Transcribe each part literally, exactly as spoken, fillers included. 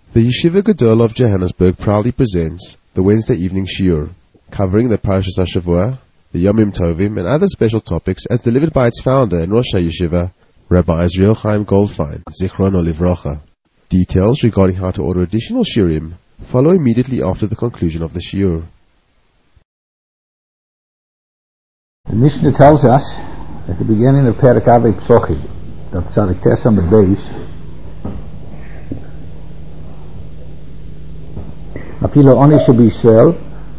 The Yeshiva Gedolah of Johannesburg proudly presents the Wednesday evening shiur, covering the Parashas HaShavua, the Yomim Tovim, and other special topics as delivered by its founder and Rosh HaYeshiva, Rabbi Israel Chaim Goldfein, Zichrono Livrocha. Details regarding how to order additional shiurim follow immediately after the conclusion of the shiur. The Mishnah tells us at the beginning of Perek Avei Psochim, that Tzadik Tes Amud Beis, Afilo Oni Shebiyisrael,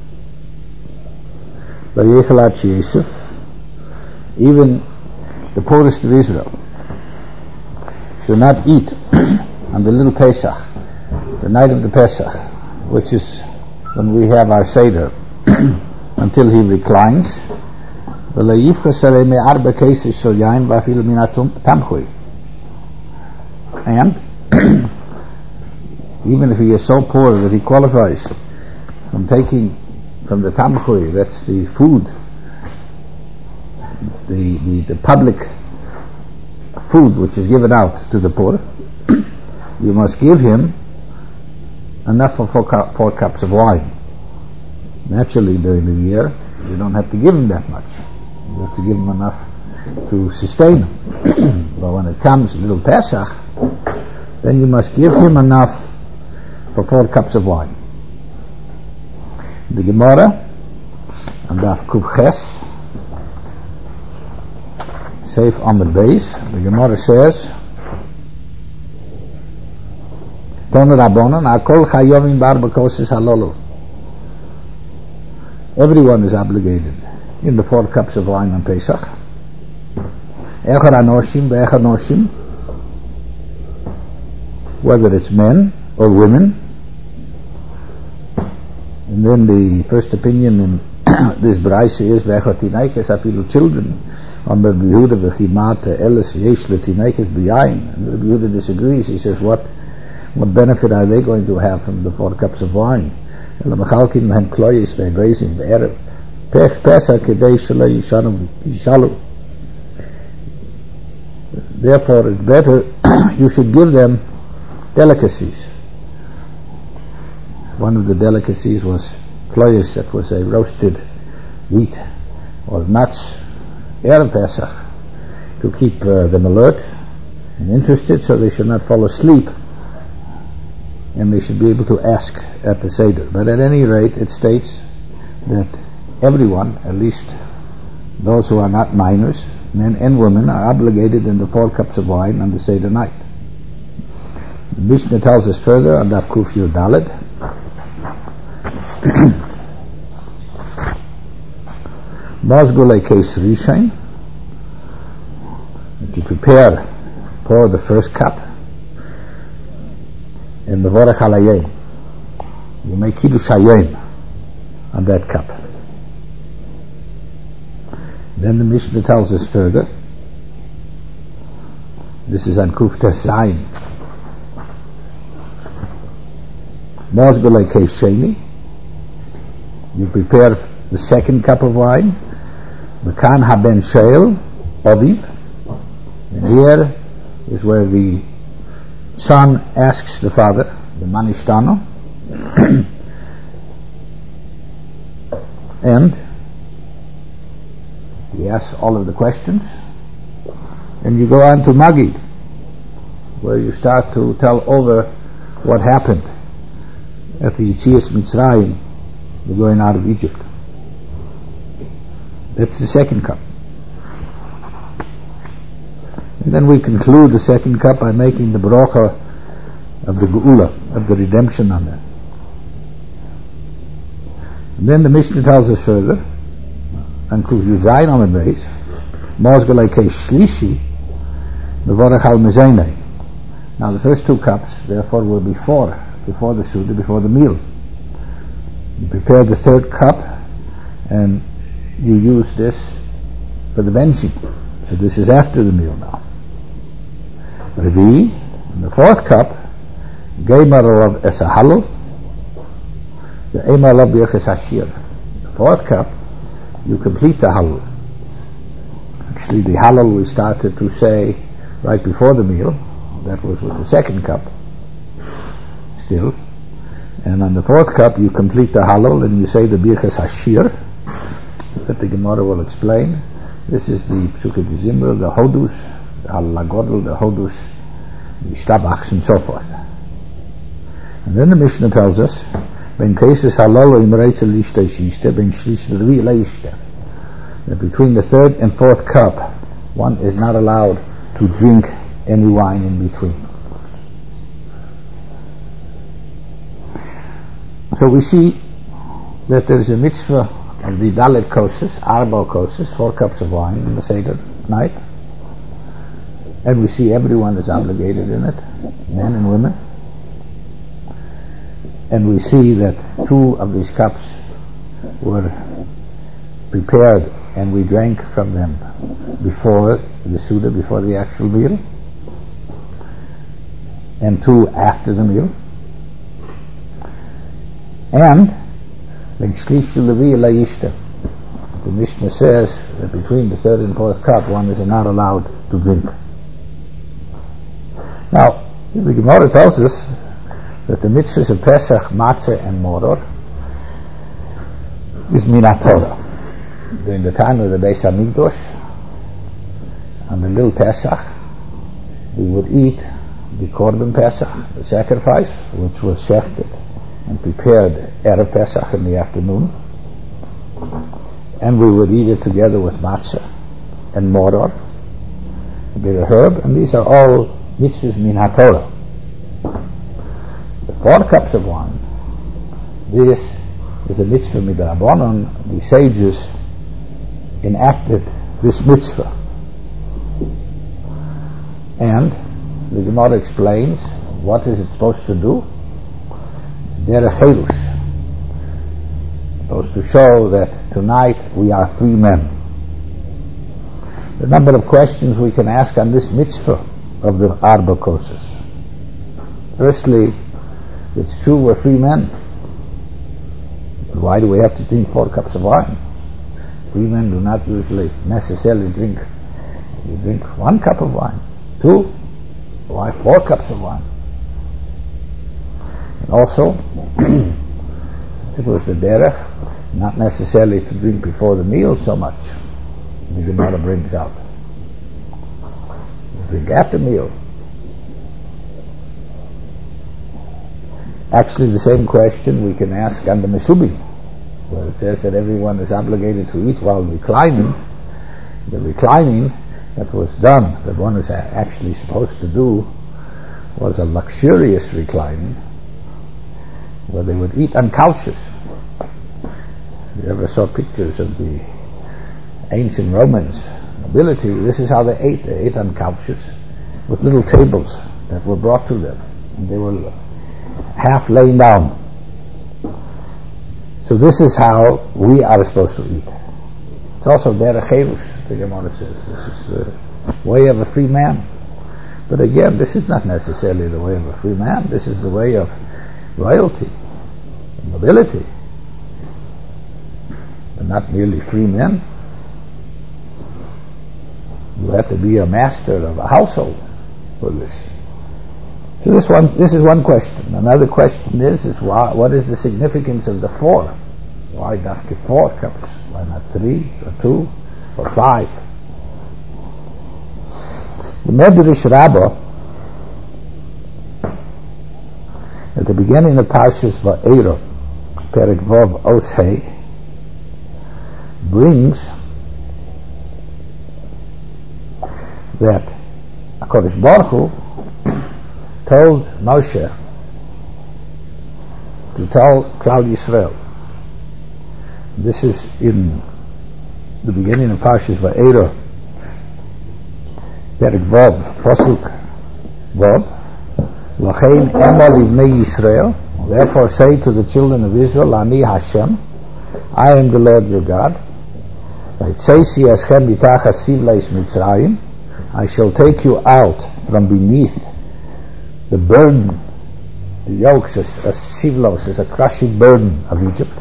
Vayechel Ad Sheyesef, even the poorest of Israel should not eat on the little Pesach, the night of the Pesach, which is when we have our Seder, until he reclines. And even if he is so poor that he qualifies from taking from the tamchui, that's the food, the, the, the public food which is given out to the poor, you must give him enough for four, cu- four cups of wine. Naturally, during the year, you don't have to give him that much. You have to give him enough to sustain him. But when it comes little Pesach, then you must give him enough for four cups of wine. The Gemara, and Daf Kuf Ches, Seif Amud Beis, the Gemara says, Ton Rabbanan, Akol Chayovim Bar B'Koses Halolu. Everyone is obligated in the four cups of wine on Pesach. Echad Anoshim, Be'echad Noshim, whether it's men or women. And then the first opinion in this Braise is Ve'echad Tinaikes, afilu children. On the Yehuda V'chimata Elis Yesh L'Tinaikes B'yayin. And the Yehuda disagrees. He says, what what benefit are they going to have from the four cups of wine? Therefore it's better you should give them delicacies. One of the delicacies was kloyes, that was a roasted wheat or nuts, Erev Pesach, to keep uh, them alert and interested so they should not fall asleep, and they should be able to ask at the Seder. But at any rate, it states that everyone, at least those who are not minors, men and women, are obligated in the four cups of wine on the Seder night. The Mishnah tells us further on Daf Kuf Yud Daled, Mozgulei Keis Rishain, if you prepare, pour the first cup in the Vorach Halayim, you make Kiddush Hayom on that cup. Then the Mishnah tells us further, this is on Kuf Tes Zayin, Mozgulei Keis Sheni, you prepare the second cup of wine, Mekan Haben Sheil Odiv, and here is where the son asks the father, the Manishtano, and he asks all of the questions, and you go on to Magid, where you start to tell over what happened at the Yetzias Mitzrayim, the going out of Egypt. That's the second cup. And then we conclude the second cup by making the bracha of the Geula, of the redemption on that. And then the Mishnah tells us further, and Kuf Yud Zayin Amud Beis, Mozgulei Keis Shlishi, Mevorach Al Mezeinei. Now the first two cups, therefore, were before, before the Suda, before the meal. You prepare the third cup, and you use this for the benching. So this is after the meal now. Revi, in the fourth cup, Geimar Alav Es HaHalal, the Eimar Alav Birchas HaShir. The fourth cup, you complete the Halal. Actually, the Halal we started to say right before the meal. That was with the second cup. still. And on the fourth cup you complete the Hallel and you say the Birchas Hashir that the Gemara will explain. This is the Psuke Zimra, the Hodus, the Hallel HaGodel, the Hodus, the Shtabachs, and so forth. And then the Mishnah tells us, Ben cases Hallel im Reitzel Lishta Shishta, Ben Shlish Levi Leishta, that between the third and fourth cup, one is not allowed to drink any wine in between. So we see that there is a mitzvah of the Dalet Koses, Arba Koses, four cups of wine in the Seder night. And we see everyone is obligated in it, men and women. And we see that two of these cups were prepared and we drank from them before the Suda, before the actual meal, and two after the meal. And when Shlish Levi Layishta, the Mishnah says that between the third and fourth cup one is not allowed to drink. Now, the Gemara tells us that the mitzvahs of Pesach, Matzah, and Moror is Minat Torah. During the time of the Beis Hamikdash, on the Lil Pesach, we would eat the Korban Pesach, the sacrifice, which was shechted and prepared Erev Pesach in the afternoon, and we would eat it together with matzah and moror, a bit of herb, and these are all mitzvahs min haTorah. The four cups of wine, this is a mitzvah midrabanan. The sages enacted this mitzvah, and the Gemara explains what is it supposed to do. Derech Helus, supposed to show that tonight we are free men. The number of questions we can ask on this mitzvah of the Arba Koses. Firstly, it's true we're free men, but why do we have to drink four cups of wine? Free men do not usually necessarily drink. You drink one cup of wine. Two, why four cups of wine? Also, it was the derech, not necessarily to drink before the meal so much. The Gemara brings out. You drink after meal. Actually, the same question we can ask on the Mesubim, where it says that everyone is obligated to eat while reclining. The reclining that was done, that one is actually supposed to do, was a luxurious reclining, where they would eat on couches. If you ever saw pictures of the ancient Romans nobility, this is how they ate. They ate on couches with little tables that were brought to them, and they were half laying down. So this is how we are supposed to eat. It's also derech Helus, the Gemara says. This is the way of a free man. But again, this is not necessarily the way of a free man. This is the way of royalty, nobility, but not merely free men. You have to be a master of a household for this. So this one, this is one question. Another question is, is why, what is the significance of the four? Why not the four cups? Why not three, or two, or five? The Medrash Rabbah, at the beginning of Parshas Va'era, Perek Vav Os Hei, brings that HaKadosh Baruch Hu told Moshe to tell Klal Yisrael. This is in the beginning of Parshas Va'era, Perek Vav, Pasuk Vav, Lachein Emor Livnei Yisrael, therefore say to the children of Israel, Ani Hashem, I am the Lord your God. I shall take you out from beneath the burden, the yokes, as a sivlos, as a crushing burden of Egypt.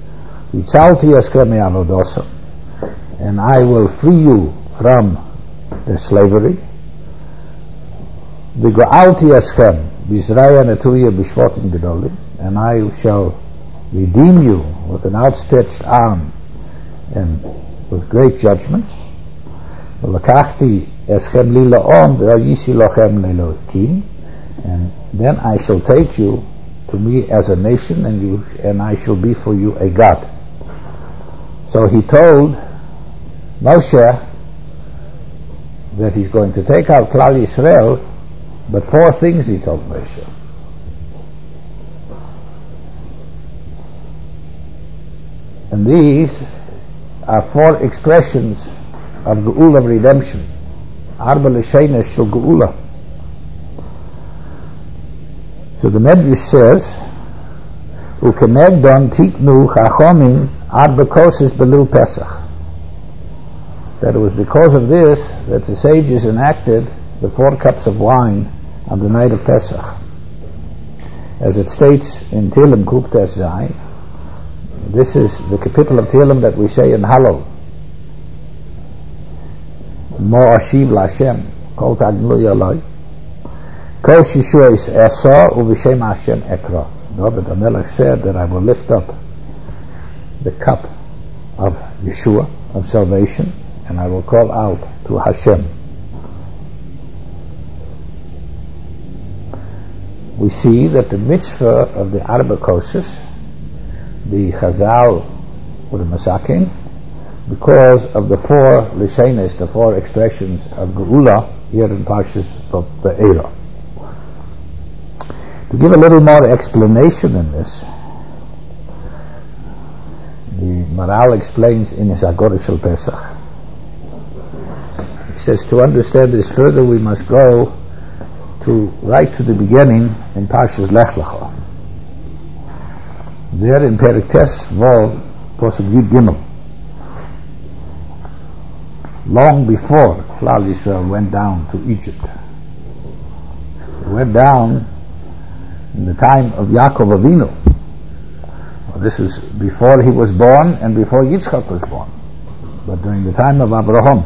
And I will free you from the slavery. The Ga'alti Eschem, B'Yisrael Netuya B'Shvotim Gedolim, and I shall redeem you with an outstretched arm and with great judgments. V'lakachti eschem li la'om v'yisi lochem le'lokim, and then I shall take you to me as a nation, and you and I shall be for you a God. So he told Moshe that he's going to take out Klal Yisrael, but four things he told Moshe. And these are four expressions of Geula, of redemption. Arba l'sheinish shel Geula. So the Medrash says, U'kenegdon tiknu chachomim arba koses belul Pesach. That it was because of this that the sages enacted the four cups of wine on the night of Pesach. As it states in Tehillim Kuf Tes Zayin, this is the capital of Tehillim that we say in Hallel. Mo ashiv l'Hashem, kol tagnu yalai, kol shishuos esa u'v'shem Hashem ekra. David HaMelech said that I will lift up the cup of Yeshua, of salvation, and I will call out to Hashem. We see that the mitzvah of the Arba Koses, the Chazal or the Masakin, because of the four Lishenes, the four expressions of Geula here in Parshas of Be'erah. To give a little more explanation in this, the Maral explains in his Agora Shel Pesach. He says to understand this further we must go to right to the beginning in Parshas Lech Lecha. There in Perek Tes Vov, Pasuk Yud Gimel, long before Klal Yisrael went down to Egypt. They went down in the time of Yaakov Avinu. Well, this is before he was born and before Yitzchak was born, but during the time of Abraham.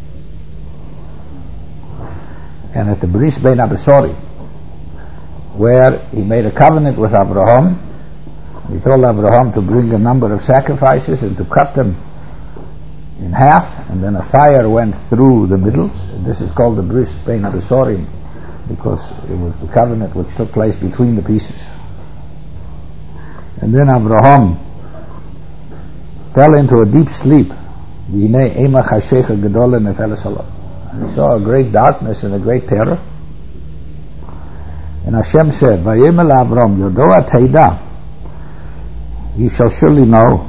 And at the Bris Bein Abesori, where he made a covenant with Abraham, he told Abraham to bring a number of sacrifices and to cut them in half, and then a fire went through the middle. This is called the Bris Bein Abesori, because it was the covenant which took place between the pieces. And then Abraham fell into a deep sleep. And he saw a great darkness and a great terror. And Hashem said, Vayimel Avram, Yodoa Teida, you shall surely know,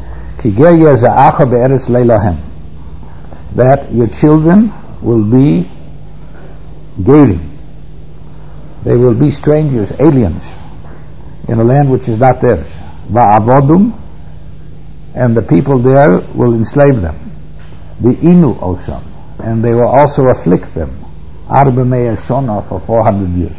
that your children will be gerim. They will be strangers, aliens, in a land which is not theirs. Va'avodum, and the people there will enslave them. The inu osam, and they will also afflict them. Arba me'er shona, for four hundred years.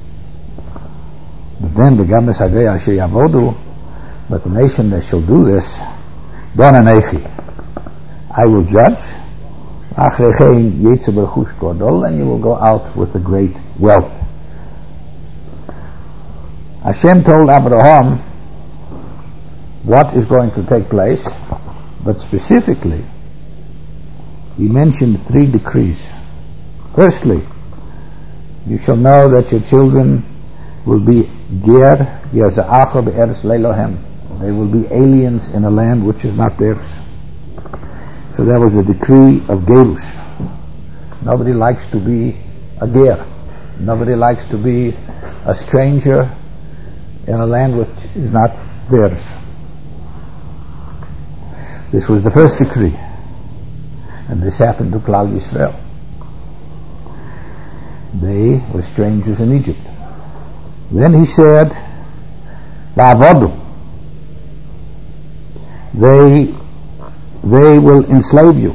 But then the games hagei asher yavodu, but the nation that shall do this, don anechi, I will judge. Achrechein yetze b'chush godol, and you will go out with a great wealth. Hashem told Abraham what is going to take place, but specifically he mentioned three decrees. Firstly, you shall know that your children will be ger yaza'acha be'eretz leilohem. They will be aliens in a land which is not theirs. So that was a decree of gerus. Nobody likes to be a ger. Nobody likes to be a stranger in a land which is not theirs. This was the first decree, and this happened to Klal Yisrael. They were strangers in Egypt. Then he said, Va'avodu, they they will enslave you.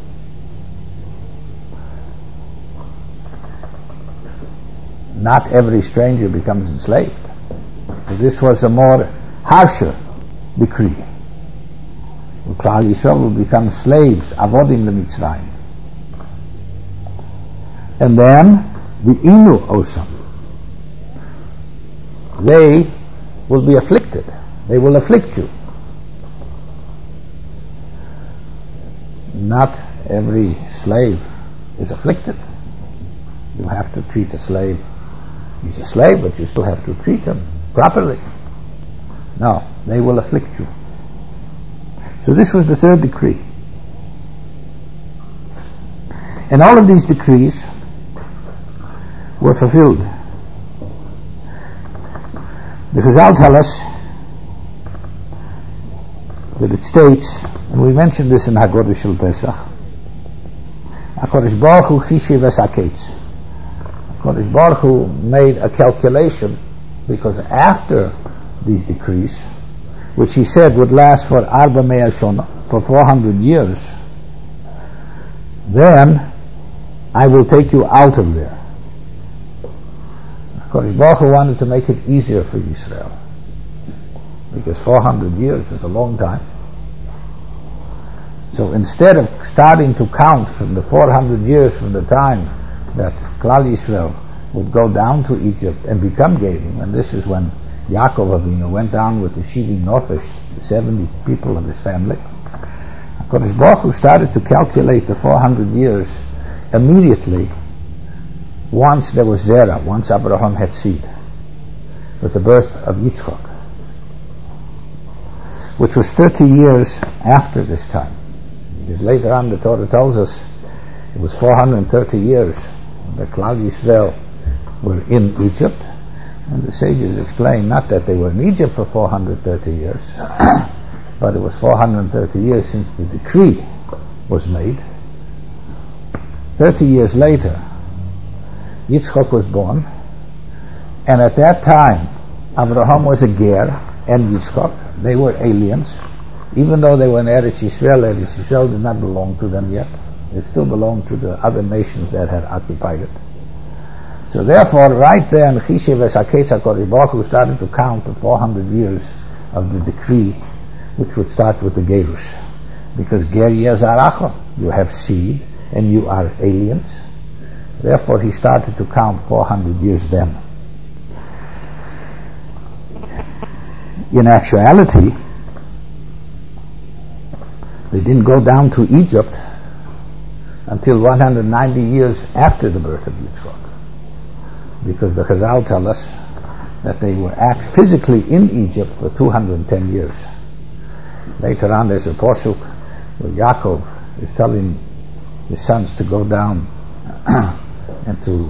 Not every stranger becomes enslaved. So this was a more harsher decree. Klal Yisrael will become slaves, avodim leMitzrayim. And then the inu osam, they will be afflicted. They will afflict you. Not every slave is afflicted. You have to treat a slave. He's a slave, but you still have to treat him properly. No, they will afflict you. So this was the third decree. And all of these decrees were fulfilled. The Chazal tell us that it states, and we mentioned this in Haggadah Shel Pesach, HaKadosh Baruch Hu Chishiv es HaKetz. HaKadosh Baruch Hu made a calculation, because after these decrees, which he said would last for Arba Mea Shona, for four hundred years, then I will take you out of there. HaKadosh Baruch Hu wanted to make it easier for Israel, because four hundred years is a long time. So instead of starting to count from the four hundred years from the time that Klal Yisrael would go down to Egypt and become Gerim, and this is when Yaakov Avinu went down with the Shivim Nofesh, seventy people of his family, HaKadosh Baruch Hu started to calculate the four hundred years immediately once there was Zerah, once Abraham had seed, with the birth of Yitzchak, which was thirty years after this time. Because later on the Torah tells us it was four hundred thirty years that Klal Yisrael were in Egypt, and the sages explain not that they were in Egypt for four hundred thirty years, but it was four hundred thirty years since the decree was made. thirty years later, Yitzchak was born, and at that time, Abraham was a ger, and Yitzchak, they were aliens. Even though they were in Eretz Yisrael, Eretz Yisrael did not belong to them yet. It still belonged to the other nations that had occupied it. So therefore, right there in Chishiv es HaKetz, HaKadosh Baruch Hu started to count the four hundred years of the decree, which would start with the Gerush. Because Ger Yezaracha, you have seed, and you are aliens. Therefore, he started to count four hundred years then. In actuality, they didn't go down to Egypt until one hundred ninety years after the birth of Yitzchak. Because the Chazal tell us that they were act physically in Egypt for two hundred ten years. Later on there's a pasuk where Yaakov is telling his sons to go down and to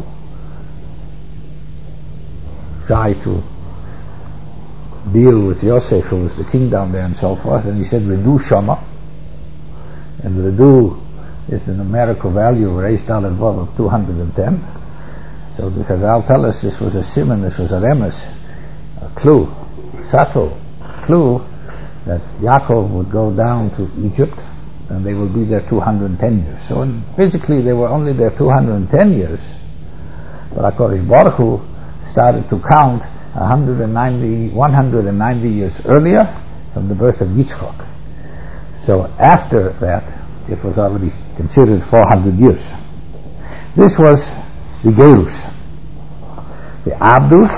try to deal with Yosef, who was the king down there, and so forth. And he said, Redu Shama. And Redu is the numerical value raised out of of two hundred ten. So the Chazal tell us this was a simon, this was a remes, a clue, subtle clue that Yaakov would go down to Egypt and they will be there two hundred ten years. So in, physically they were only there two hundred ten years, but HaKadosh Baruch Hu started to count one hundred ninety, one hundred ninety years earlier from the birth of Yitzchak. So after that, it was already considered four hundred years. This was the Gerus. The Abdus,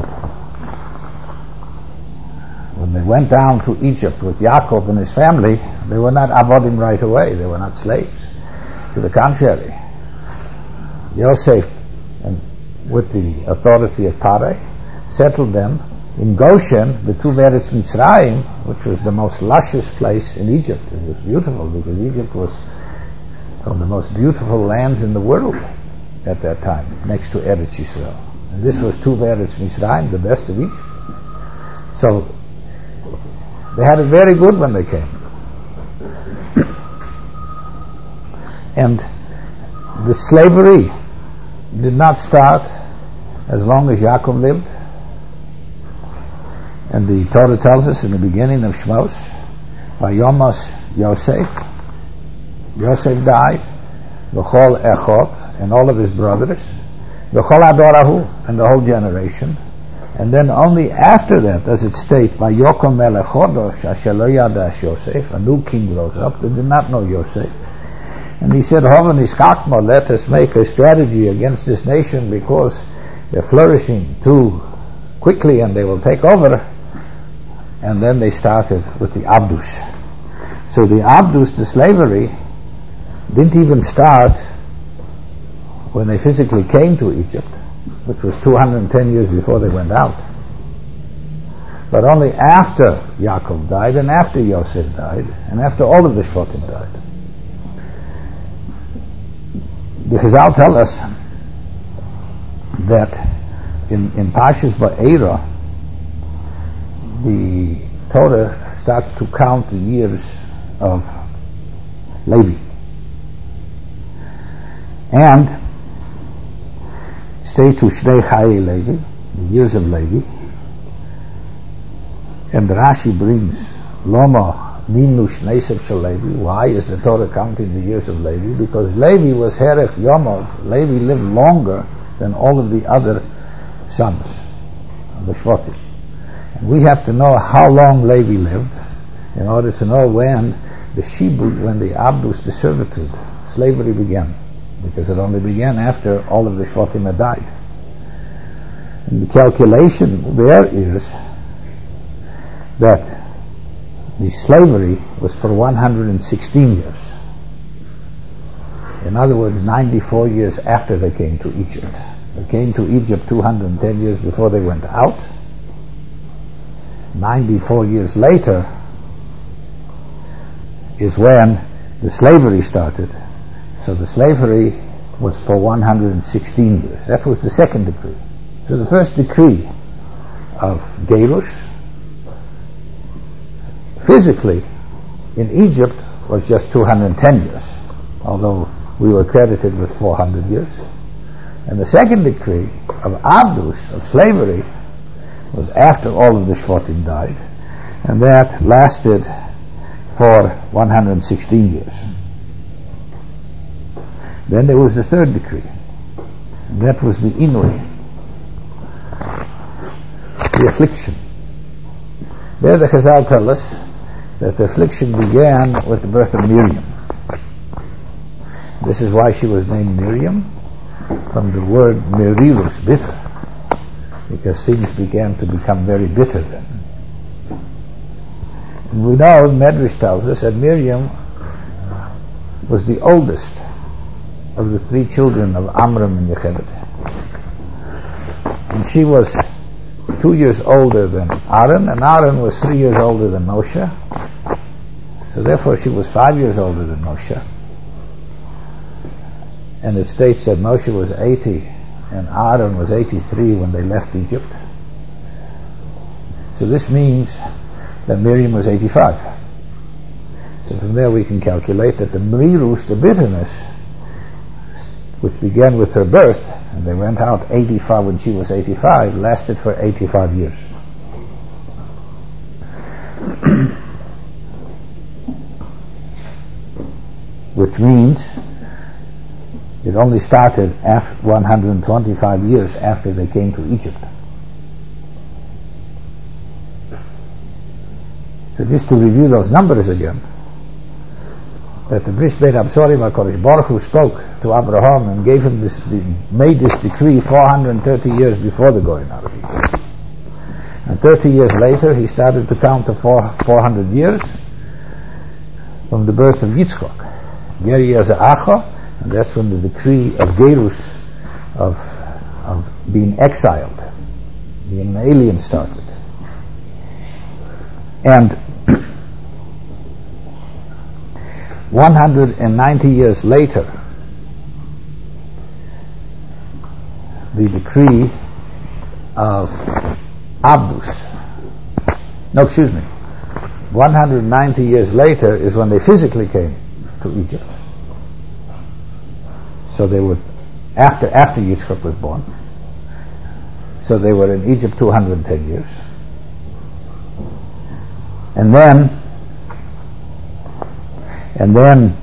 when they went down to Egypt with Yaakov and his family, they were not Avodim right away. They were not slaves. To the contrary, Yosef, and with the authority of Pareh, settled them in Goshen, the two Eretz Mitzrayim, which was the most luscious place in Egypt. It was beautiful because Egypt was one of the most beautiful lands in the world at that time, next to Eretz Yisrael. And this was two Eretz Mitzrayim, the best of each. So they had it very good when they came. And the slavery did not start as long as Yaakov lived. And the Torah tells us in the beginning of Shmos, Vayomas Yosef, Yosef died, V'chol Echot, and all of his brothers, V'chol Adorahu, and the whole generation. And then only after that does it state, Vayokom Melech Chodosh, Asher lo yadash Yosef, a new king rose up, they did not know Yosef. And he said, Hovan Iskakma, let us make a strategy against this nation because they're flourishing too quickly and they will take over. And then they started with the Abdus. So the Abdus, the slavery, didn't even start when they physically came to Egypt, which was two hundred ten years before they went out. But only after Yaakov died and after Yosef died and after all of the Shvatim died. The Chazal tell us that in, in Parshas Ba'era, the Torah starts to count the years of Levi. And states to Shnei Chayei Levi, the years of Levi. And Rashi brings Loma Ninu Shneisef Shel Levi. Why is the Torah counting the years of Levi? Because Levi was Herech Yomov. Levi lived longer than all of the other sons of the Shvatim. And we have to know how long Levi lived in order to know when the Shibud, when the Abdus, the servitude, slavery began. Because it only began after all of the Shvatim had died. And the calculation there is that the slavery was for one hundred sixteen years. In other words, ninety-four years after they came to Egypt. They came to Egypt two hundred ten years before they went out. ninety-four years later is when the slavery started. So the slavery was for one hundred sixteen years. That was the second decree. So the first decree of Gerus, physically, in Egypt, was just two hundred ten years, although we were credited with four hundred years. And the second decree of Abdus, of slavery, was after all of the Shvatim died, and that lasted for one hundred sixteen years. Then there was the third decree, and that was the Inui, the affliction. There the Chazal tell us that the affliction began with the birth of Miriam. This is why she was named Miriam, from the word merirus, bitter, because things began to become very bitter then. And we know, Medrash tells us, that Miriam was the oldest of the three children of Amram and Yocheved. And she was two years older than Aaron, and Aaron was three years older than Moshe. So therefore she was five years older than Moshe. And it states that Moshe was eighty and Aaron was eighty-three when they left Egypt. So this means that Miriam was eighty-five. So from there we can calculate that the merirus, the bitterness, which began with her birth, and they went out eighty-five when she was eighty-five, lasted for eighty-five years. Which means it only started after one hundred twenty-five years after they came to Egypt. So just to review those numbers again, that the Bris Beit Absorim HaKadosh Baruch Hu spoke to Abraham and gave him this, made this decree four hundred thirty years before the going out of Egypt. And thirty years later he started to count to four, four hundred years from the birth of Yitzchak. Geri Yaza'acha, and that's when the decree of Gerus, of, of being exiled, being an alien, started. And one hundred ninety years later, the decree of Abdus. No, excuse me. one hundred ninety years later is when they physically came to Egypt. So they were after after Yitzchak was born. So they were in Egypt two hundred ten years. And then and then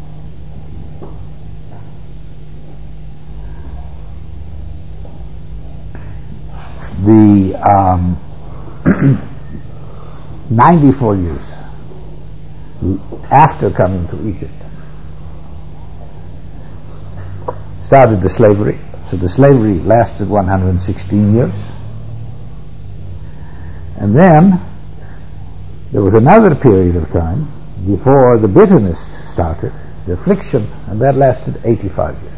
the um, ninety-four years after coming to Egypt started the slavery. So the slavery lasted one hundred sixteen years. And then there was another period of time before the bitterness started, the affliction, and that lasted eighty-five years.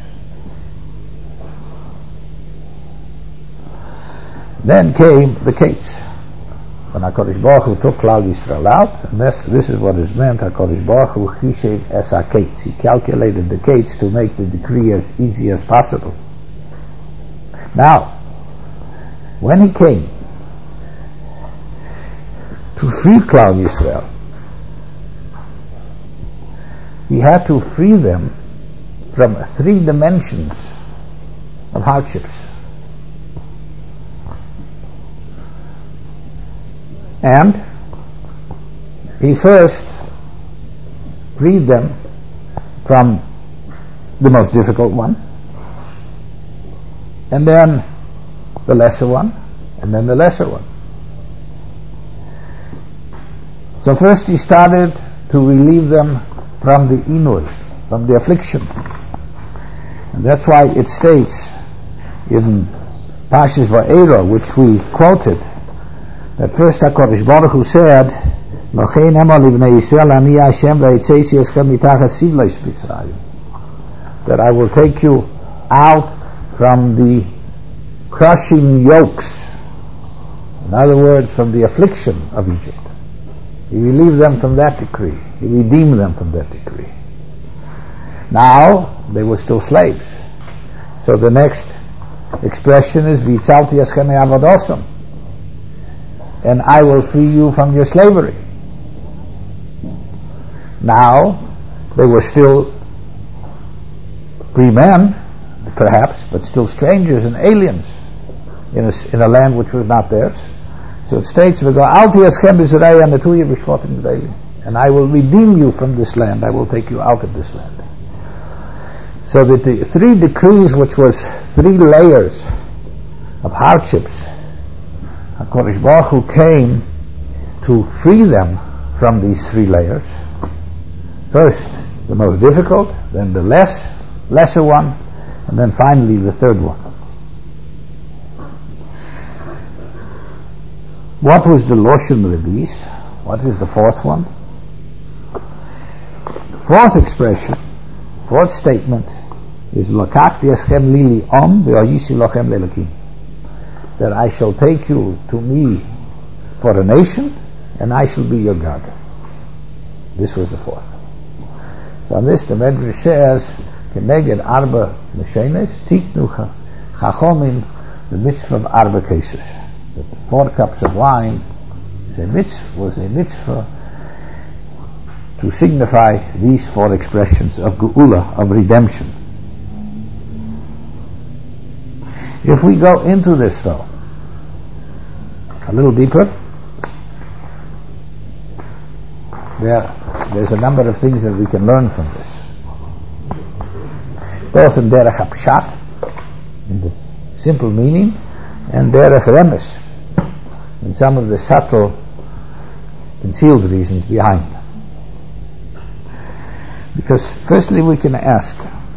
Then came the Kates, when HaKadosh Baruch Hu took Klal Yisrael out, and this, this is what is meant, HaKadosh Baruch Hu Chishev es HaKates. He calculated the Kates to make the decree as easy as possible. Now, when he came to free Klal Yisrael, he had to free them from three dimensions of hardships. And he first freed them from the most difficult one, and then the lesser one, and then the lesser one. So first he started to relieve them from the inui, from the affliction. And that's why it states in Parshas Va'era, which we quoted, that first HaKadosh Baruch Hu said, "Lochein emor livnei Yisrael ani Hashem v'yitzesi eschem mitachas sivlei Mitzrayim," that I will take you out from the crushing yokes, in other words, from the affliction of Egypt. He relieved them from that decree. He redeemed them from that decree. Now they were still slaves. So the next expression is "V'itzalti eschem me'avodosam," and I will free you from your slavery. Now they were still free men, perhaps, but still strangers and aliens in a, in a land which was not theirs. So it states, and I will redeem you from this land. I will take you out of this land. So that the three decrees, which was three layers of hardships, HaKadosh Baruch Hu came to free them from these three layers. First, the most difficult, then the less lesser one, and then finally the third one. What was the Loshen Rebis? What is the fourth one? The fourth expression, fourth statement, is Lakachti eschem lili om ve'ayisi lochem lelakim, that I shall take you to me for a nation, and I shall be your God. This was the fourth. So on this the Medrash says, Keneged arba meshenes tiknu chachomim, the mitzvah of arba cases. The four cups of wine is a mitzvah, was a mitzvah to signify these four expressions of geula, of redemption. If we go into this though, a little deeper, there, there's a number of things that we can learn from this. Both in derech hapshat, in the simple meaning, and derech remes, in some of the subtle, concealed reasons behind. Because firstly we can ask,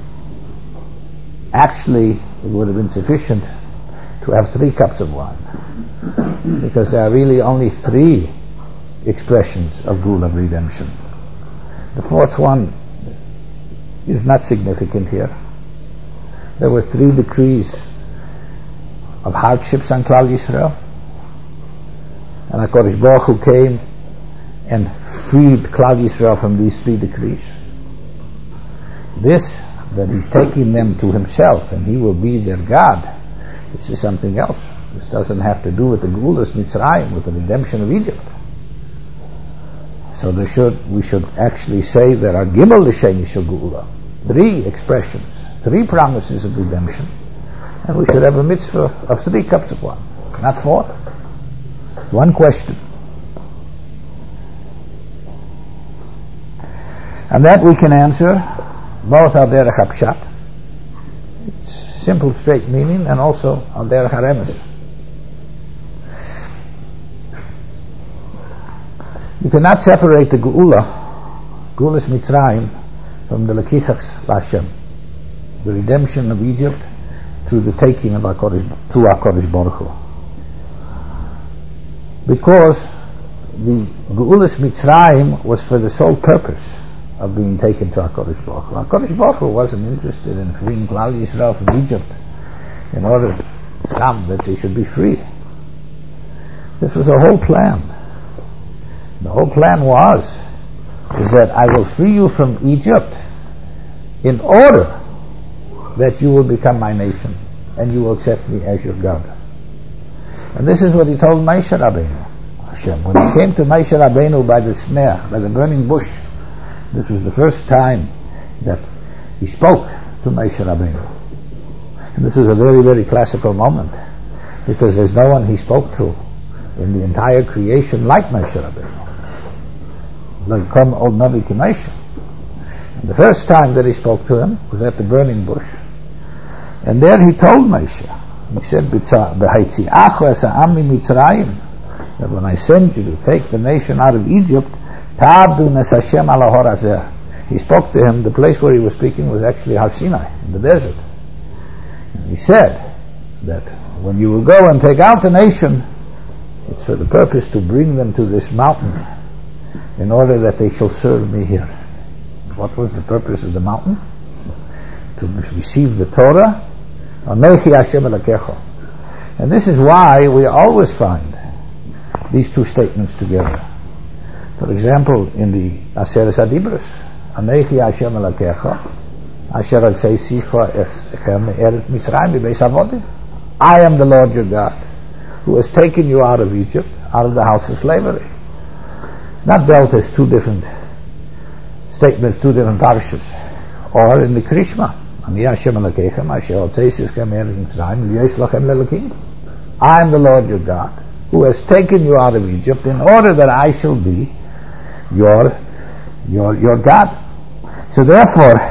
actually it would have been sufficient to have three cups of wine, because there are really only three expressions of Gula, of redemption. The fourth one is not significant here. There were three decrees of hardships on Klal Yisrael, and HaKadosh Baruch Hu came and freed Klal Yisrael from these three decrees. This, that he's taking them to himself and he will be their God, this is something else. This doesn't have to do with the Geulas Mitzrayim, with the redemption of Egypt. So there should, we should actually say there are Gimel L'Sheni Shel Geula, three expressions, three promises of redemption, and we should have a mitzvah of three cups of wine, not four. One question. And that we can answer both al derech hapshat, it's simple straight meaning, and also al derech haremes. You cannot separate the Geula, Geulas Mitzrayim, from the Lekichas Lashem, the redemption of Egypt, to the taking of HaKadosh, to HaKadosh Baruch Hu. because the Geulas Mitzrayim was for the sole purpose of being taken to HaKadosh Baruch Hu. HaKadosh Baruch Hu wasn't interested in freeing Klal Yisrael from Egypt in order that they should be free. This was a whole plan. The whole plan was is that I will free you from Egypt in order that you will become my nation and you will accept me as your God. And this is what he told Moshe Rabbeinu. Hashem, when he came to Moshe Rabbeinu by the snare, by the burning bush, this was the first time that he spoke to Moshe Rabbeinu. And this is a very, very classical moment, because there's no one he spoke to in the entire creation like Moshe Rabbeinu. Like come old Navi ki Moshe. And the first time that he spoke to him was at the burning bush. And there he told Moshe, he said, "B'haitzi'achu es ha'ami Mitzrayim," that when I send you to take the nation out of Egypt, ta'abdu nes Hashem ala hor hazeh. He spoke to him. The place where he was speaking was actually Har Sinai, in the desert. And he said that when you will go and take out the nation, it's for the purpose to bring them to this mountain in order that they shall serve me here. What was the purpose of the mountain? To receive the Torah. Anechi Hashem Elokecha. And this is why we always find these two statements together. For example, in the Aseret HaDibros, Anechi Hashem Elokecha, Asher Alseisicha Eschem Eretz Mitzrayim Bebeis Avodim. I am the Lord your God, who has taken you out of Egypt, out of the house of slavery. It's not dealt as two different statements, two different parashas. Or in the Krishma, I am the Lord your God, who has taken you out of Egypt in order that I shall be your your your God. So therefore,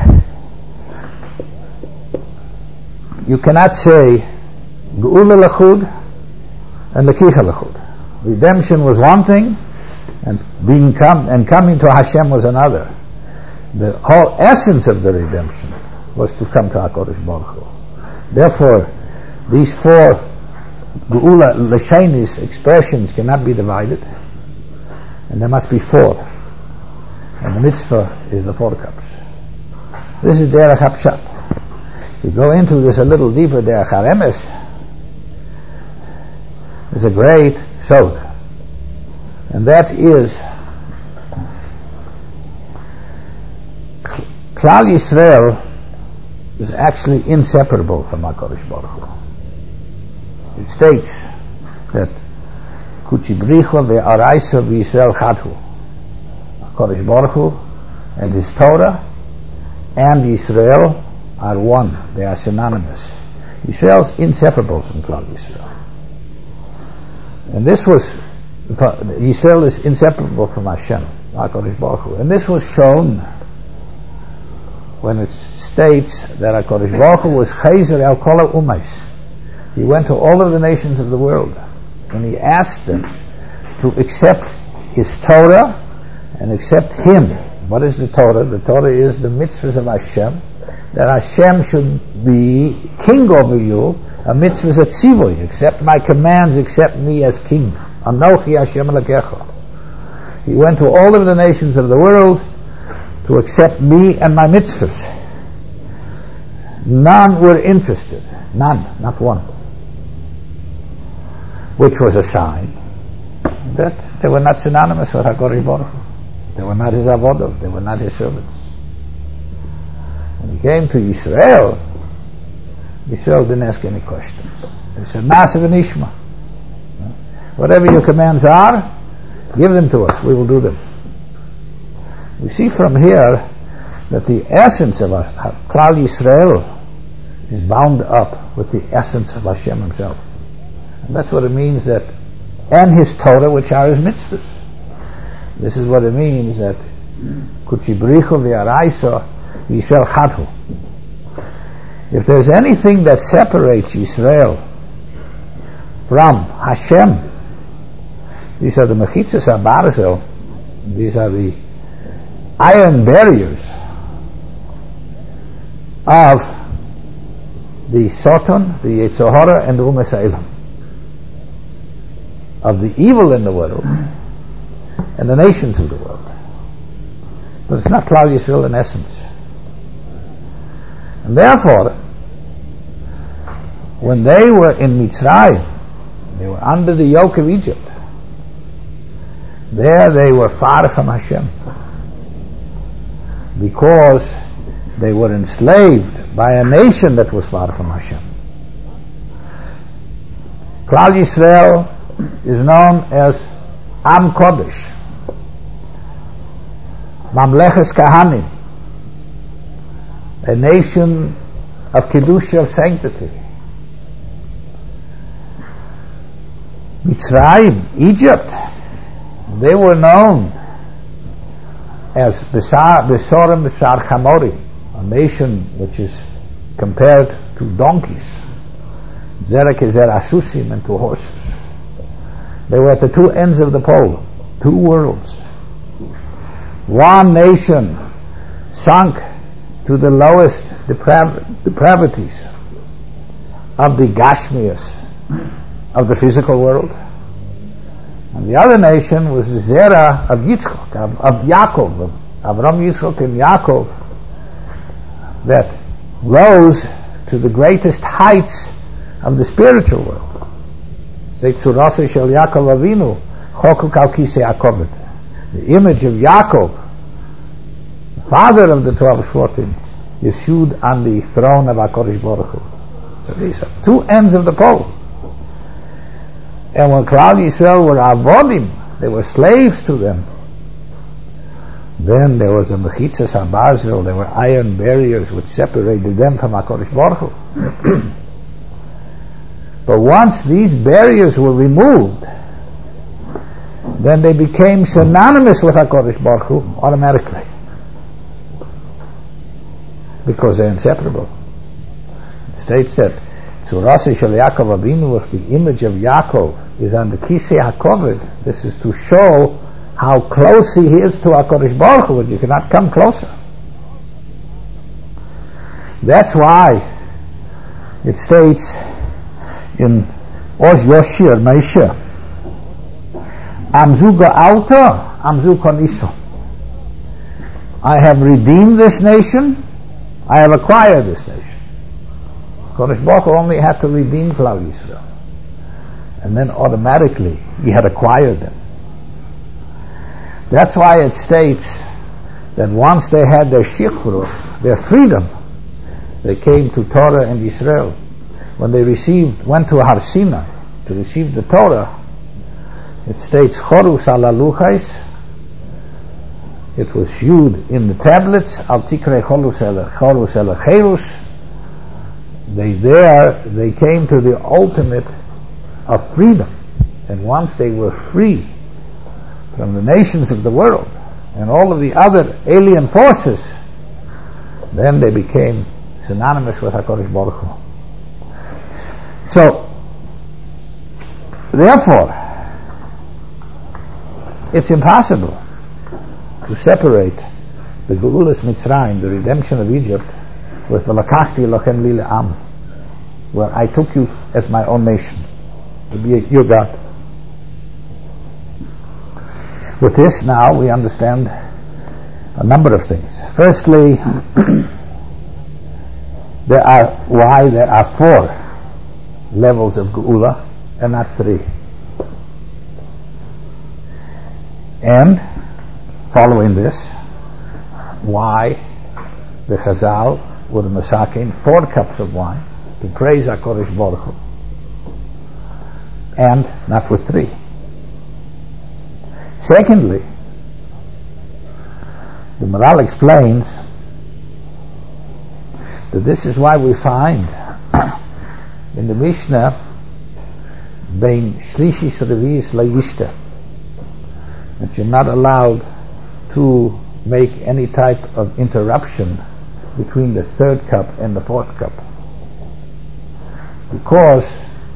you cannot say Geula Lachud and Lakicha Lachud. Redemption was one thing, and being come and coming to Hashem was another. The whole essence of the redemption was to come to HaKadosh Baruch Hu. Therefore, these four Geula Lashonis expressions cannot be divided, and there must be four. And the mitzvah is the four cups. This is Derech HaPshat. You go into this a little deeper, Derech HaRemes, there's a great sod, and that is Klal Yisrael is actually inseparable from HaKadosh Baruch Hu. It states that Kuchi Bricho ve'araisa v'Yisrael chadhu. HaKadosh Baruch Hu and His Torah and Yisrael are one. They are synonymous. Yisrael is inseparable from Klal Yisrael. And this was, Yisrael is inseparable from Hashem, HaKadosh Baruch Hu. And this was shown when it states that HaKadosh Baruch Hu was Chayzer el kol ha'umais. He went to all of the nations of the world and he asked them to accept His Torah and accept Him. What is the Torah? The Torah is the mitzvahs of Hashem, that Hashem should be king over you, a mitzvah tzivui, accept my commands, accept me as king. Anochi Hashem Elokecha. He went to all of the nations of the world to accept me and my mitzvahs. None were interested. None, not one. Which was a sign that they were not synonymous with HaKadosh Baruch Hu. They were not His avodah. They were not His servants. When He came to Yisrael, Yisrael didn't ask any questions. They said, Na'aseh v'nishma. Whatever your commands are, give them to us. We will do them. We see from here that the essence of Klal Yisrael is bound up with the essence of Hashem Himself. And that's what it means that, and His Torah, which are His mitzvahs. This is what it means that Kuchi Bricho v'Araisa Yisrael Chadhu. If there's anything that separates Yisrael from Hashem, these are the Mechitzas HaBarzel, these are the iron barriers of the Soton, the Yetzer Hara, and the Umes Ha'elam. of the evil in the world and the nations of the world. But it's not Klal Yisrael in essence. And therefore, when they were in Mitzrayim, they were under the yoke of Egypt. There they were far from Hashem, because they were enslaved by a nation that was far from Hashem. Klal Yisrael is known as Am Kodesh, Mamleches Kahanim, a nation of Kedusha, of sanctity. Mitzrayim, Egypt, they were known as Besorim B'Shar Chamori, a nation which is compared to donkeys, Zera Kezer Asusim, and to horses. They were at the two ends of the pole, two worlds. One nation sunk to the lowest deprav- depravities of the Gashmias, of the physical world. And the other nation was the Zera of Yitzchak, of, of Yaakov, of Avram, Yitzchak, and Yaakov, that rose to the greatest heights of the spiritual world. Zeitzurase shel Yaakov Avinu, chokuk al kisei Yaakov. The image of Yaakov, the father of the twelve Shvatim, is hewed on the throne of HaKadosh Baruch Hu. So these are two ends of the pole. And when Klal Yisrael were avodim, they were slaves to them, then there was a mechitzas habarzel, there were iron barriers which separated them from HaKadosh Baruch Hu. But once these barriers were removed, then they became synonymous with HaKadosh Baruch Hu automatically, because they're inseparable. It states that Tzurasi shel Yaakov Avinu, if the image of Yaakov is on the Kisei HaKoved, this is to show how close he is to HaKadosh Baruch Hu, and you cannot come closer. That's why it states in Oz Yoshir Meisha, Amzu Ga'alta, Amzu Koniso. I have redeemed this nation, I have acquired this nation. HaKadosh Baruch Hu only had to redeem Klal Yisrael, and then automatically he had acquired them. That's why it states that once they had their shichrut, their freedom, they came to Torah and Israel. When they received, went to Har Sinai to receive the Torah, it states chorus ala luchais. It was hewed in the tablets. Al tikrei chorus ala chorus ala cherus. They there they came to the ultimate of freedom, and once they were free from the nations of the world and all of the other alien forces, then they became synonymous with HaKadosh Baruch Hu. So, therefore, it's impossible to separate the Geulas Mitzrayim, the redemption of Egypt, with V'lakachti lochem li le'am, where I took you as my own nation to be your God. With this now we understand a number of things. Firstly, there are why there are four levels of Geula and not three. And following this, why the Chazal would masakin four cups of wine to praise HaKadosh Baruch Hu, and not with three. Secondly, the Maral explains that this is why we find in the Mishnah bein shlishis revi'is layishta, that you're not allowed to make any type of interruption between the third cup and the fourth cup, because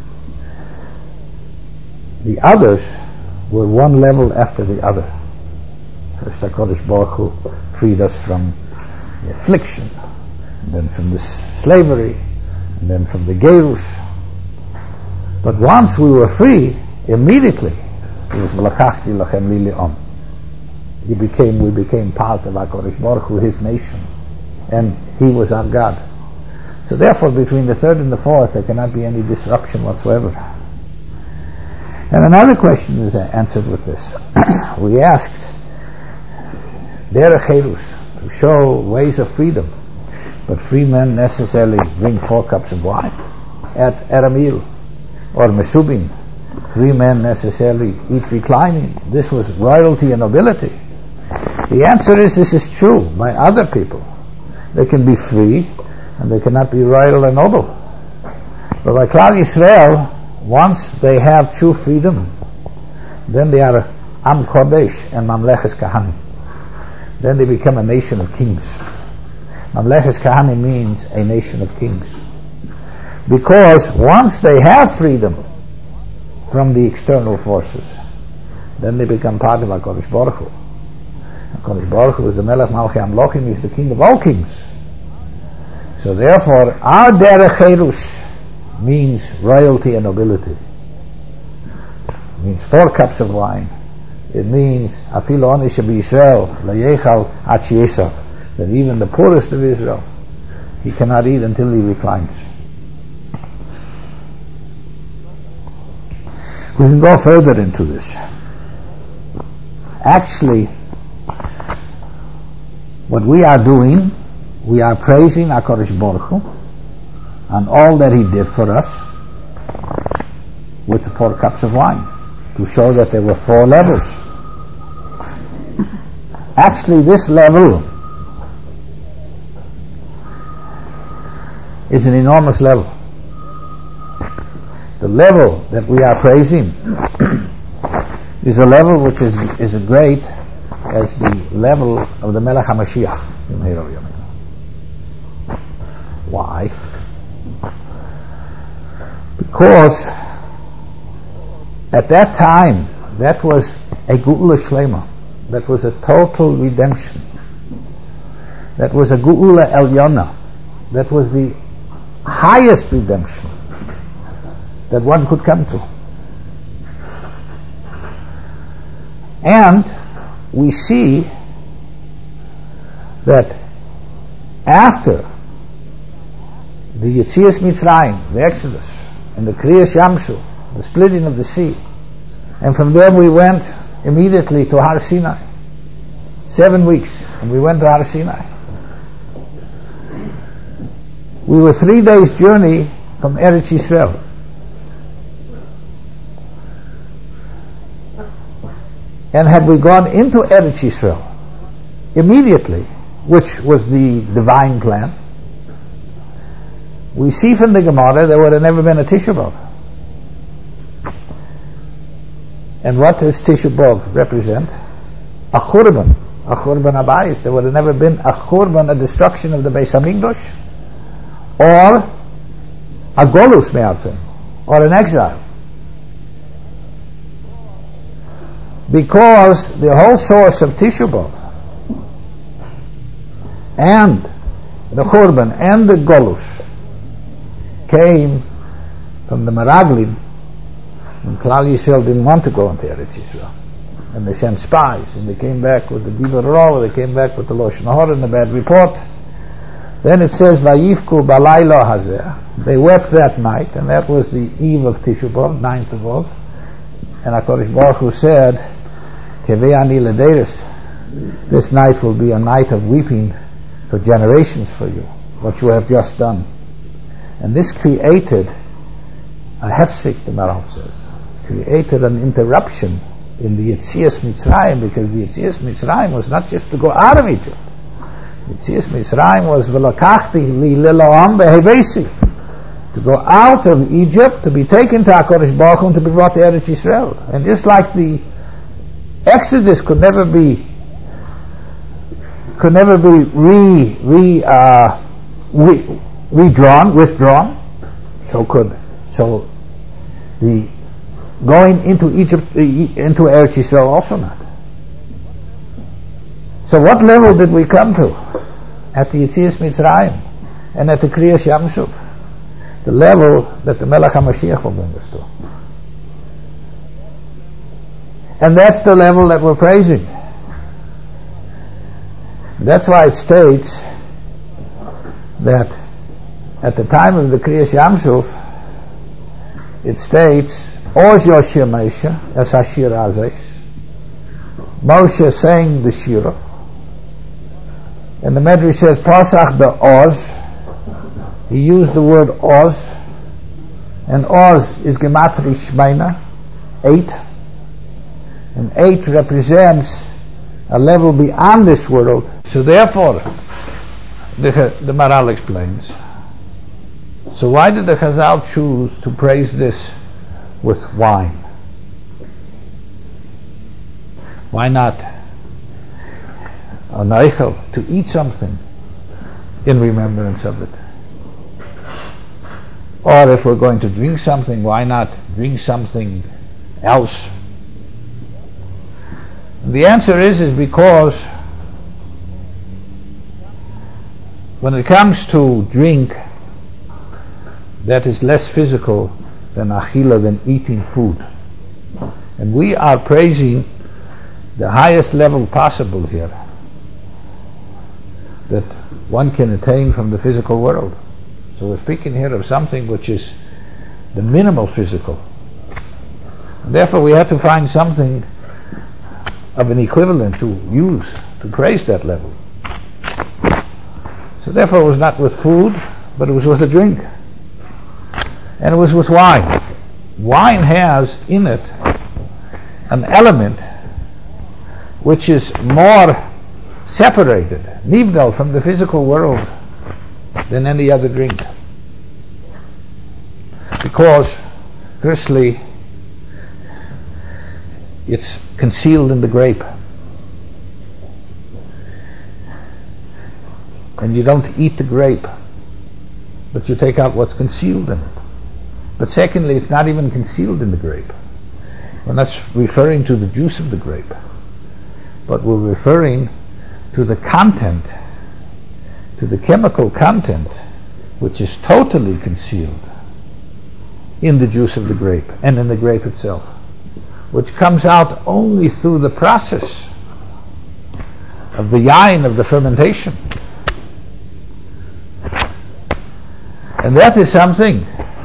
the others were one level after the other. First HaKadosh Baruch Hu freed us from the affliction, and then from the slavery, and then from the gerus. But once we were free, Immediately, it was L'Lakachti Lachem Li Le'om. He became, we became part of HaKadosh Baruch Hu, His nation, and He was our God. So therefore, between the third and the fourth, there cannot be any disruption whatsoever. And another question is answered with this. We asked, Derech Cherus, to show ways of freedom, but free men necessarily drink four cups of wine at, at a meal, or mesubin. Free men necessarily eat reclining. This was royalty and nobility. The answer is, this is true by other people. They can be free, and they cannot be royal and noble. But by Klal Yisrael, once they have true freedom, then they are Am Kodesh and Mamleches Kahanim. Then they become a nation of kings. Mamleches Kahanim means a nation of kings. Because once they have freedom from the external forces, then they become part of HaKadosh Baruch Hu. HaKadosh Baruch Hu is the Melech Malchei Amlochim, is the king of all kings. So therefore, our Derech Cherus means royalty and nobility. It means four cups of wine. It means Afilu Oni Shebiyisrael Layechal Ad Sheyesav, that even the poorest of Israel, he cannot eat until he reclines. We can go further into this. Actually, what we are doing, we are praising HaKadosh Baruch Hu and all that He did for us with the four cups of wine, to show that there were four levels. Actually, this level is an enormous level. The level that we are praising is a level which is is as great as the level of the Melech HaMashiach. Why? Because at that time, that was a Geula Shlema. That was a total redemption. That was a Geula Elyona. That was the highest redemption that one could come to. And we see that after the Yetzias Mitzrayim, the Exodus, and the Kriyas Yamshu, the splitting of the sea, and from there we went immediately to Har Sinai. Seven weeks, and we went to Har Sinai. We were three days' journey from Eretz Yisrael. And had we gone into Eretz Yisrael immediately, which was the divine plan, we see from the Gemara there would have never been a Tisha B'Av. And what does Tisha B'Av represent? A Churban, a Churban Abayis. There would have never been a Churban, a destruction of the Beis HaMikdash, or a Golus Me'atzim, or an exile. Because the whole source of Tisha B'Av and the Churban and the Golus came from the Meraglim, when Klal Yisrael didn't want to go into Eretz Yisrael, and they sent spies, and they came back with the Divrei Rova, they came back with the Lashon Hara and the bad report. Then it says, Vayivku balayla hazeh. They wept that night, and that was the eve of Tisha B'Av, ninth of Av. And HaKadosh Baruch Hu said, Kevei ani lederis, this night will be a night of weeping for generations for you, what you have just done. And this created a hefsek, the Maral says. It created an interruption in the Yetzias Mitzrayim, because the Yetzias Mitzrayim was not just to go out of Egypt. Yetzias Mitzrayim was v'lakachti li leloam behevesi, to go out of Egypt, to be taken to HaKadosh Baruch Hu, and to be brought to Eretz Yisrael. And just like the Exodus could never be could never be re re uh, re, redrawn, withdrawn, so could so the going into Egypt, into Eretz Yisrael also not. So what level did we come to at the Yetzias Mitzrayim and at the Kriyas Yamsuf? The level that the Melech HaMashiach will bring us to. And that's the level that we're praising. That's why it states that at the time of the Kriyas Yamsuf, it states, Oz Yoshir Meisha, as Hashir Azes, Moshe sang the Shira, and the Medrash says, Pasach the Oz, he used the word Oz, and Oz is Gematri Shmeina, eight, and eight represents a level beyond this world. So therefore, the, the Maharal explains, so why did the Chazal choose to praise this with wine? Why not a neichel, to eat something in remembrance of it? Or if we're going to drink something, why not drink something else? The answer is, is because when it comes to drink that is less physical than achila, than eating food, and we are praising the highest level possible here that one can attain from the physical world. So we're speaking here of something which is the minimal physical. And therefore we have to find something of an equivalent to use to praise that level. So therefore it was not with food, but it was with a drink. And it was with wine. Wine has in it an element which is more separated, nivdal, from the physical world than any other drink. Because, firstly, it's concealed in the grape. And you don't eat the grape, but you take out what's concealed in it. But secondly, it's not even concealed in the grape. We're not referring to the juice of the grape, but we're referring to the content, to the chemical content, which is totally concealed in the juice of the grape and in the grape itself, which comes out only through the process of the yain, of the fermentation. And that is something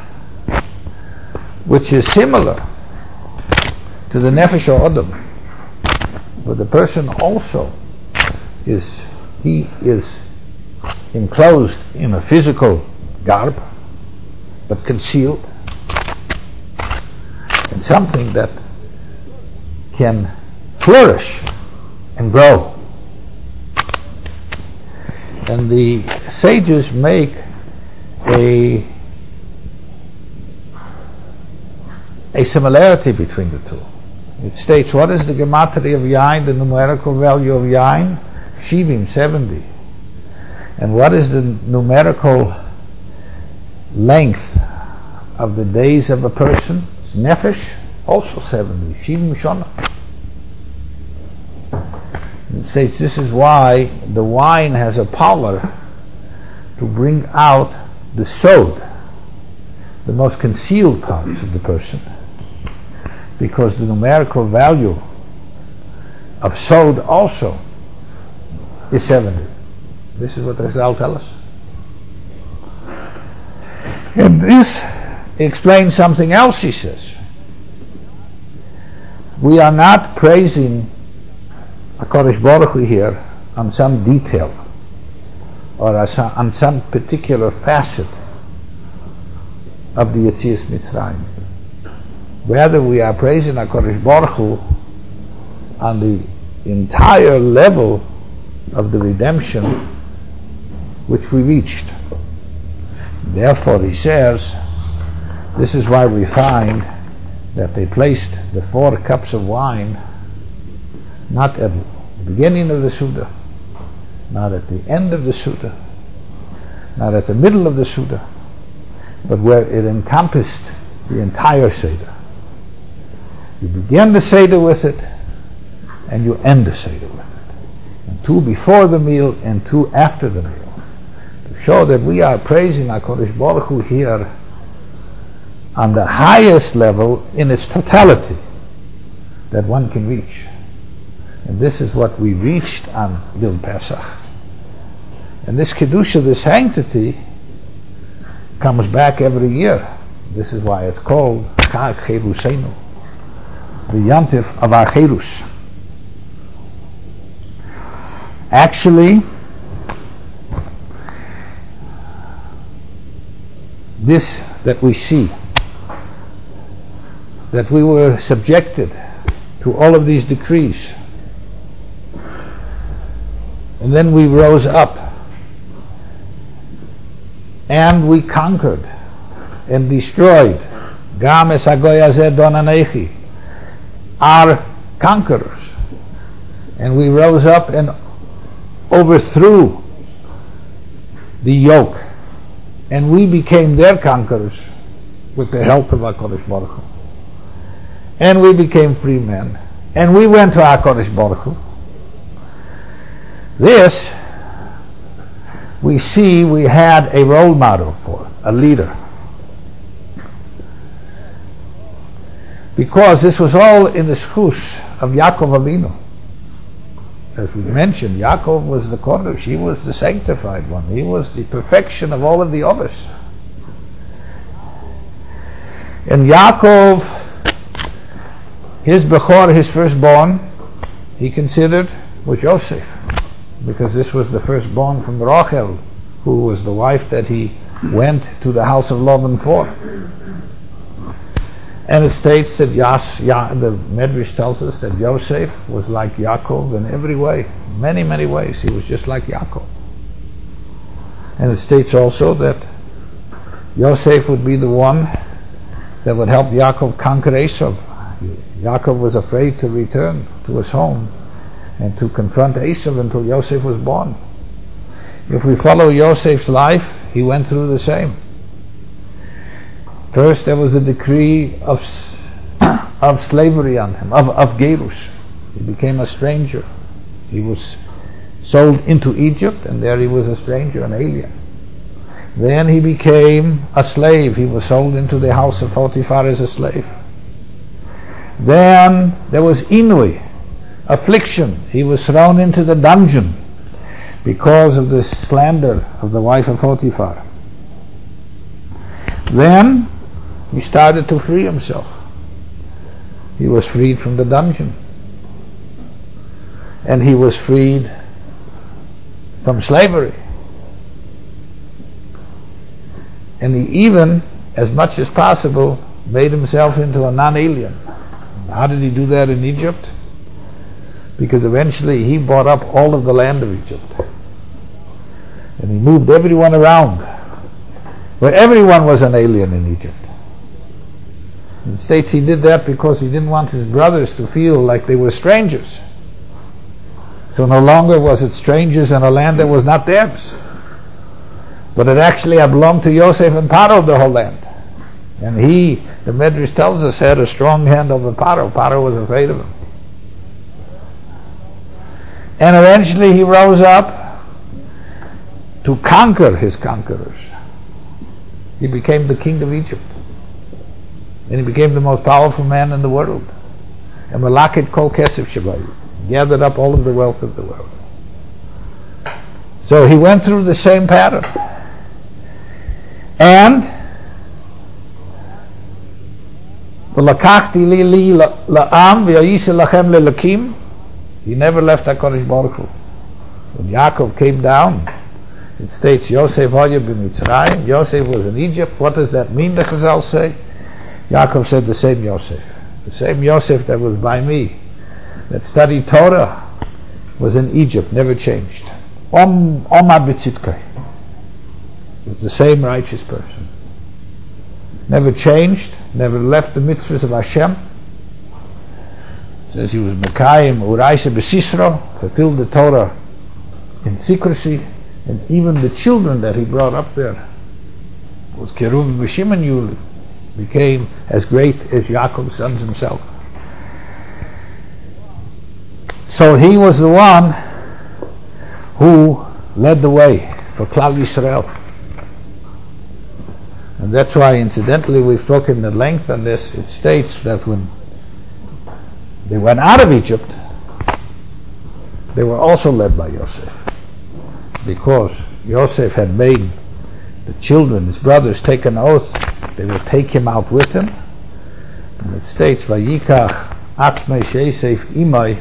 which is similar to the nefesh ha'adam, but the person also is, he is enclosed in a physical garb, but concealed, and something that can flourish and grow. And the sages make a a similarity between the two. It states, what is the gematria of yain, the numerical value of yain? Shivim, seventy. And what is the numerical length of the days of a person? It's nefesh, also seventy. Shivim shona. It states this is why the wine has a power to bring out the sod, the most concealed parts of the person, because the numerical value of sod also is seventy. This is what Chazal tell us. And this explains something else, he says. We are not praising HaKadosh Baruch Hu here on some detail or on some particular facet of the Yetzias Mitzrayim. Rather, we are praising HaKadosh Baruch Hu on the entire level of the redemption which we reached. Therefore, he says, this is why we find that they placed the four cups of wine not at the beginning of the Suda, not at the end of the Suda, not at the middle of the Suda, but where it encompassed the entire Seder. You begin the Seder with it, and you end the Seder with it. And two before the meal, and two after the meal. To show that we are praising HaKadosh Baruch Hu here on the highest level in its totality. that one can reach. And this is what we reached on Yom Pesach. And this Kedusha, this sanctity, comes back every year. This is why it's called Chag Cheruseinu, the Yantif of our Cherus. Actually, this that we see, that we were subjected to all of these decrees, and then we rose up and we conquered and destroyed Gam es hagoy hazeh don anechi, our conquerors, and we rose up and overthrew the yoke, and we became their conquerors with the help of HaKadosh Baruch Hu. And we became free men, and we went to HaKadosh Baruch Hu. This, we see we had a role model for, a leader. Because this was all in the schus of Yaakov Avinu. As we mentioned, Yaakov was the Kodesh, he was the sanctified one, he was the perfection of all of the others. And Yaakov, his Bechor, his firstborn, he considered was Yosef, because this was the firstborn from Rachel, who was the wife that he went to the house of Laban for. And it states that Yas, ya, the Medrash tells us that Yosef was like Yaakov in every way, many, many ways. He was just like Yaakov. And it states also that Yosef would be the one that would help Yaakov conquer Esau. Yaakov was afraid to return to his home and to confront Esau until Yosef was born. If we follow Yosef's life, he went through the same. First, there was a decree of of slavery on him, of, of Gerus. He became a stranger. He was sold into Egypt, and there he was a stranger, an alien. Then he became a slave. He was sold into the house of Potiphar as a slave. Then there was Inui, affliction. He was thrown into the dungeon because of the slander of the wife of Potiphar. Then he started to free himself. He was freed from the dungeon. And he was freed from slavery. And he even, as much as possible, made himself into a non-alien. How did he do that in Egypt? Because eventually he bought up all of the land of Egypt. And he moved everyone around, where everyone was an alien in Egypt. In the States he did that because he didn't want his brothers to feel like they were strangers. So no longer was it strangers in a land that was not theirs, but it actually had belonged to Yosef and Paro, the whole land. And he, the Medrash tells us, had a strong hand over Paro. Paro was afraid of him. And eventually he rose up to conquer his conquerors. He became the king of Egypt. And he became the most powerful man in the world. And Malakit Kol Kesef Shabayu, gathered up all of the wealth of the world. So he went through the same pattern. And V'lakachti li li la'am v'yayisi lachem le'lakim, he never left HaKadosh Baruch Hu. When Yaakov came down, it states Yosef Hoya b'Mitzrayim. Yosef was in Egypt. What does that mean, the Chazal say? Yaakov said the same Yosef. The same Yosef that was by me, that studied Torah, was in Egypt, never changed. Om Omar b'Tzidkei. Was the same righteous person. Never changed, never left the mitzvahs of Hashem. It says he was Mekayim Uraisa b'Sisro, fulfilled the Torah in secrecy, and even the children that he brought up there was Kerub b'Shimon Yuli, became as great as Yaakov's sons himself. So he was the one who led the way for Klal Yisrael. And that's why, incidentally, we've spoken at length on this. It states that when they went out of Egypt, they were also led by Yosef. Because Yosef had made the children, his brothers, take an oath, they would take him out with him. And it states, Vayikach Atzmei Sheisef Imai,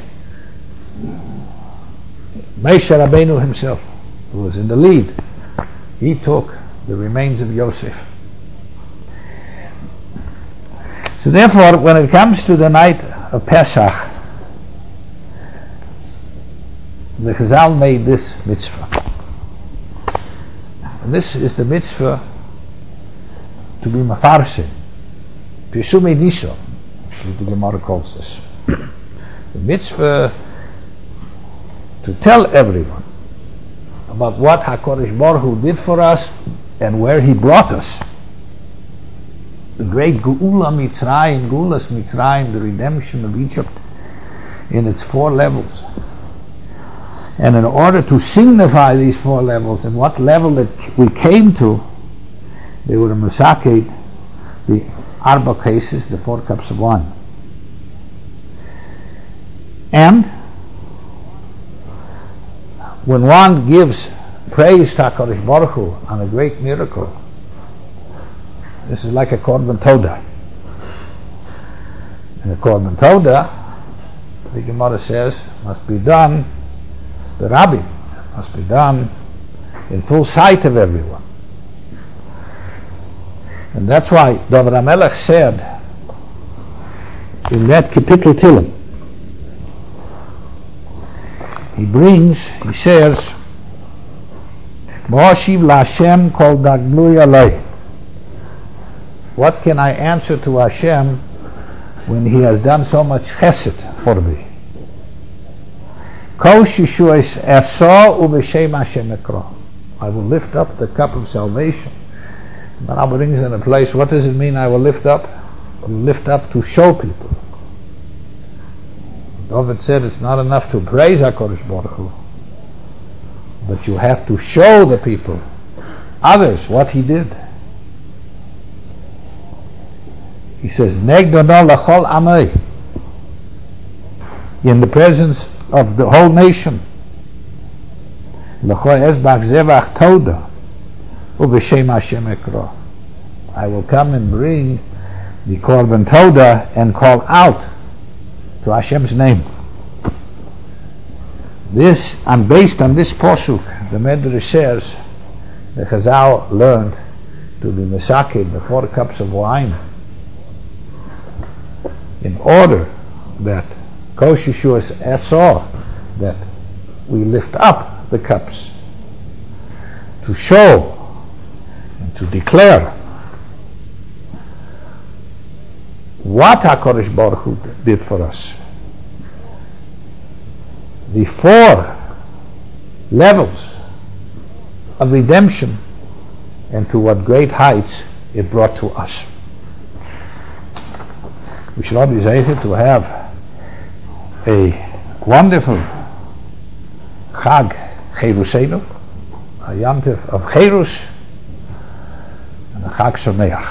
Moshe Rabbeinu himself, who was in the lead, he took the remains of Yosef. So therefore, when it comes to the night of Pesach, the Chazal made this mitzvah. And this is the mitzvah to be mafarsin, Pishumei Niso, the Gemara calls this. The mitzvah to tell everyone about what HaKadosh Baruch Hu did for us and where He brought us. The great Geula Mitzrayim, Geulas Mitzrayim, the redemption of Egypt in its four levels. And in order to signify these four levels and what level that we came to, they would have masaked the Arba cases, the four cups of wine. And when one gives praise to HaKadosh Baruch Hu on a great miracle, this is like a Korban Todah. And the Korban Todah, the Gemara says, must be done, the Rabbi, must be done in full sight of everyone. And that's why David HaMelech said in that Kapitel Tilim, he brings, he says, Ma'ashiv LaHashem kol daglui alai. What can I answer to Hashem when He has done so much chesed for me? Kol shishuos asa u'b'shem Hashem ekra. I will lift up the cup of salvation. But now brings in a place, what does it mean I will lift up? You lift up to show people. David said it's not enough to praise HaKadosh Baruch Hu, but you have to show the people, others, what He did. He says, Negdono lachol amei, in the presence of the whole nation. L'chol ezbach zevach toda, u'b'shem Hashem ekra. I will come and bring the Korban Todah and call out to Hashem's name. This, and based on this posuk, the Medrash says, the Chazal learned to be mesaked the four cups of wine, in order that Kol Shishuos Esor, that we lift up the cups to show and to declare what HaKadosh Baruch Hu did for us. The four levels of redemption and to what great heights it brought to us. We should all be able to have a wonderful Chag Cheruseinu, a Yom Tov of Cherus, and a Chag Sameach.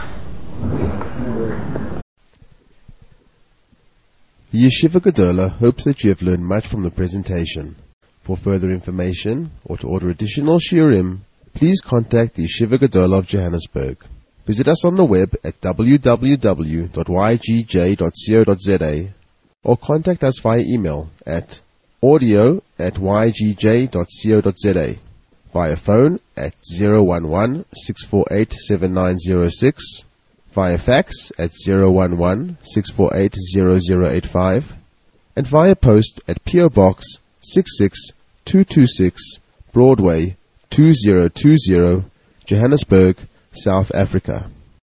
The Yeshiva Gedola hopes that you have learned much from the presentation. For further information or to order additional shiurim, please contact the Yeshiva Gedola of Johannesburg. Visit us on the web at w w w dot y g j dot co dot z a or contact us via email at audio at y g j dot co dot z a, via phone at zero one one, six four eight, seven nine zero six, via fax at zero one one, six four eight, zero zero eight five, and via post at P O Box six six two two six, Broadway two zero two zero, Johannesburg, South Africa.